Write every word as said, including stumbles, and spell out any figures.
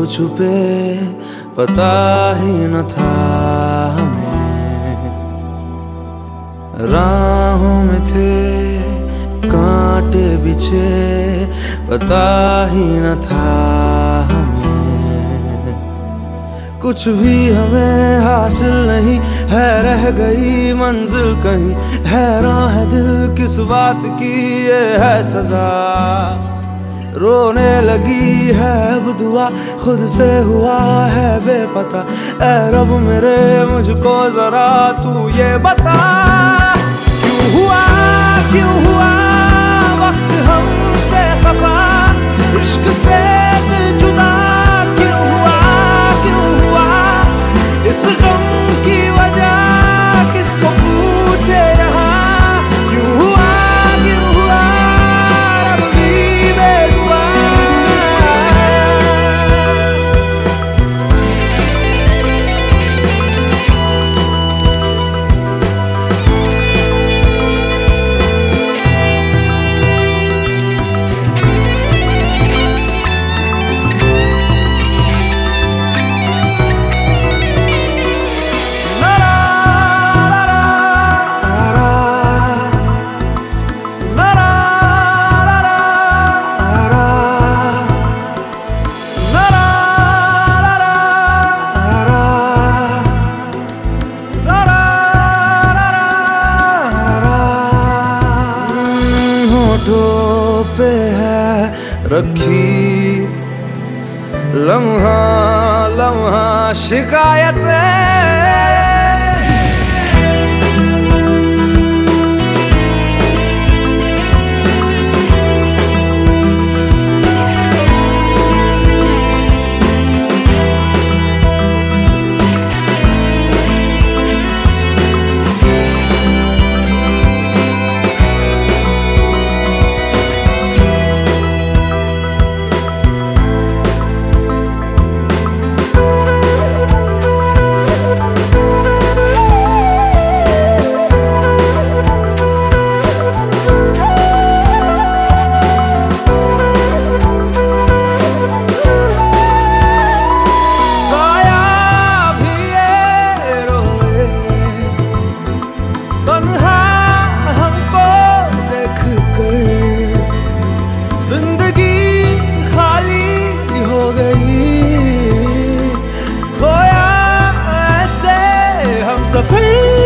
छुपे पता ही न था हमें, राहों में थे कांटे बिछे पता ही न था हमें। कुछ भी हमें हासिल नहीं है, रह गई मंजिल कहीं, हैरान है दिल किस बात की ये है सजा। रोने लगी है अब दुआ, खुद से हुआ है बेपता। ऐ रब मेरे मुझको जरा तू ये बता, क्यों हुआ क्यों हुआ वक्त हमसे खफा, इश्क से दिल जुदा क्यों हुआ क्यों हुआ, इस गम की वजह किसको पूछे यहाँ, क्यों हुआ क्यों हुआ रब भी बेजुबां। पे है रखी लम्हा लम्हा शिकायतें, सफर